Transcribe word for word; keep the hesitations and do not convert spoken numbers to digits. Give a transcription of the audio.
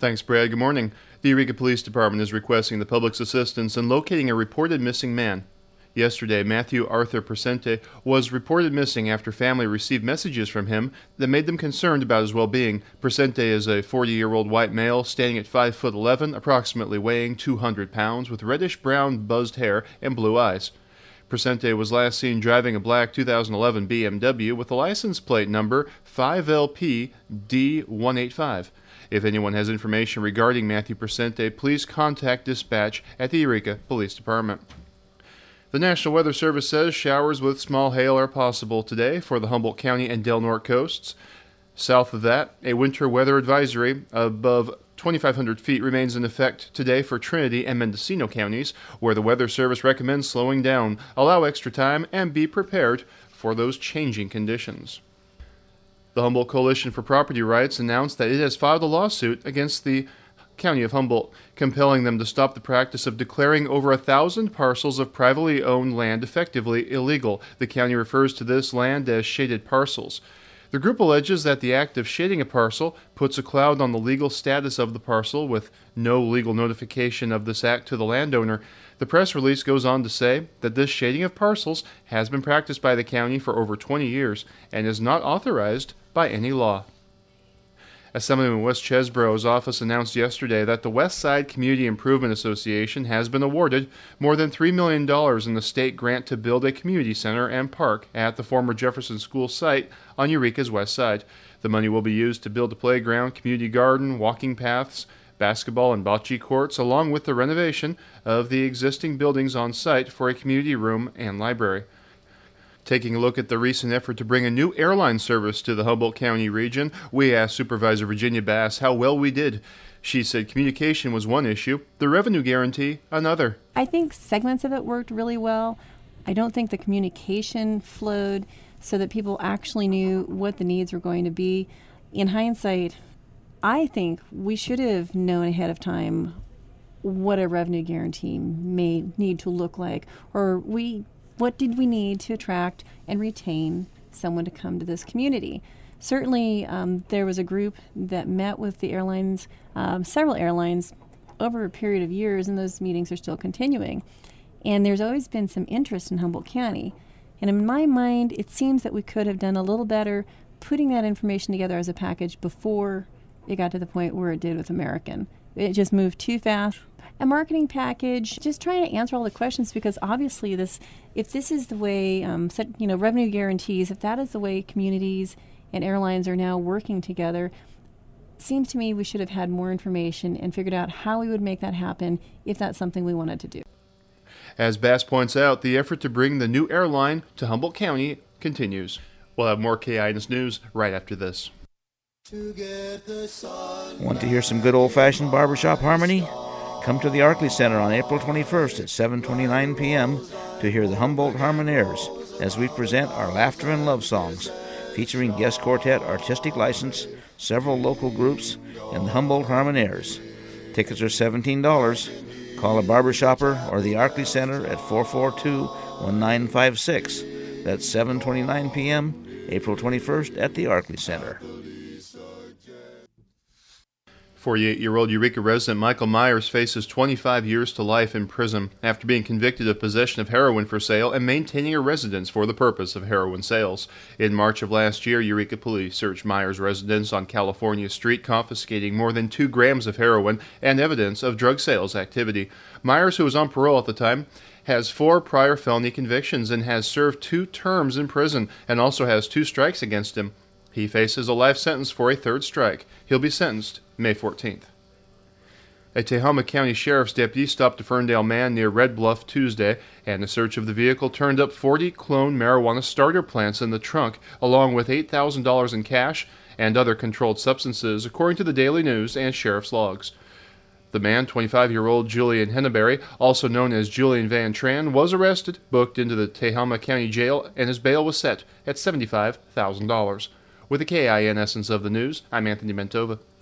Thanks, Brad. Good morning. The Eureka Police Department is requesting the public's assistance in locating a reported missing man. Yesterday, Matthew Arthur Presente was reported missing after family received messages from him that made them concerned about his well-being. Presente is a forty-year-old white male standing at five foot eleven, approximately weighing two hundred pounds, with reddish-brown buzzed hair and blue eyes. Presente was last seen driving a black two thousand eleven B M W with a license plate number five L P D one eighty-five. If anyone has information regarding Matthew Presente, please contact dispatch at the Eureka Police Department. The National Weather Service says showers with small hail are possible today for the Humboldt County and Del Norte coasts. South of that, a winter weather advisory above twenty-five hundred feet remains in effect today for Trinity and Mendocino counties, where the Weather Service recommends slowing down, allow extra time, and be prepared for those changing conditions. The Humboldt Coalition for Property Rights announced that it has filed a lawsuit against the County of Humboldt, compelling them to stop the practice of declaring over a thousand parcels of privately owned land effectively illegal. The county refers to this land as shaded parcels. The group alleges that the act of shading a parcel puts a cloud on the legal status of the parcel with no legal notification of this act to the landowner. The press release goes on to say that this shading of parcels has been practiced by the county for over twenty years and is not authorized by any law. Assemblyman Wes Chesbrough's office announced yesterday that the West Side Community Improvement Association has been awarded more than three million dollars in the state grant to build a community center and park at the former Jefferson School site on Eureka's west side. The money will be used to build a playground, community garden, walking paths, basketball and bocce courts, along with the renovation of the existing buildings on site for a community room and library. Taking a look at the recent effort to bring a new airline service to the Humboldt County region, we asked Supervisor Virginia Bass how well we did. She said communication was one issue, the revenue guarantee another. I think segments of it worked really well. I don't think the communication flowed so that people actually knew what the needs were going to be. In hindsight, I think we should have known ahead of time what a revenue guarantee may need to look like, or we what did we need to attract and retain someone to come to this community. Certainly, um, there was a group that met with the airlines, um, several airlines, over a period of years, and those meetings are still continuing. And there's always been some interest in Humboldt County. And in my mind, it seems that we could have done a little better putting that information together as a package before it got to the point where it did with American. It just moved too fast. A marketing package, just trying to answer all the questions, because obviously this, if this is the way, um, set, you know, revenue guarantees, if that is the way communities and airlines are now working together, it seems to me we should have had more information and figured out how we would make that happen if that's something we wanted to do. As Bass points out, the effort to bring the new airline to Humboldt County continues. We'll have more K I N S news right after this. Want to hear some good old-fashioned barbershop harmony? Come to the Arkley Center on April twenty-first at seven twenty-nine p.m. to hear the Humboldt Harmonaires as we present our laughter and love songs, featuring guest quartet artistic license, several local groups, and the Humboldt Harmonaires. Tickets are seventeen dollars. Call a barbershopper or the Arkley Center at four four two, one nine five six. That's seven twenty-nine p.m., April twenty-first at the Arkley Center. forty-eight-year-old Eureka resident Michael Myers faces twenty-five years to life in prison after being convicted of possession of heroin for sale and maintaining a residence for the purpose of heroin sales. In March of last year, Eureka police searched Myers' residence on California Street, confiscating more than two grams of heroin and evidence of drug sales activity. Myers, who was on parole at the time, has four prior felony convictions and has served two terms in prison and also has two strikes against him. He faces a life sentence for a third strike. He'll be sentenced May fourteenth. A Tehama County Sheriff's deputy stopped a Ferndale man near Red Bluff Tuesday, and the search of the vehicle turned up forty clone marijuana starter plants in the trunk, along with eight thousand dollars in cash and other controlled substances, according to the Daily News and Sheriff's logs. The man, twenty-five-year-old Julian Henneberry, also known as Julian Van Tran, was arrested, booked into the Tehama County Jail, and his bail was set at seventy-five thousand dollars. With the K I N essence of the news, I'm Anthony Mentova.